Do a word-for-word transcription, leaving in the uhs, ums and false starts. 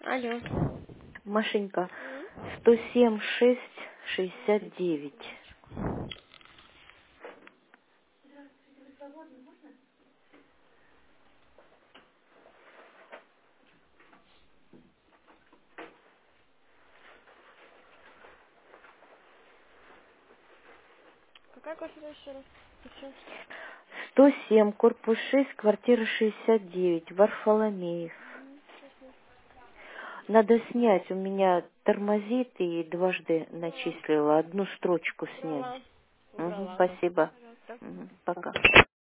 Алло. Машенька, М? сто семь шесть шестьдесят девять. Какая квартира еще раз? Еще? сто семь, корпус шесть, квартира шестьдесят девять, Варфоломеев. Угу, сейчас. Надо снять, у меня тормозит и дважды Убрала. начислила, одну строчку снять. Убрала. Угу, Убрала. спасибо. Пожалуйста. Мгм, пока.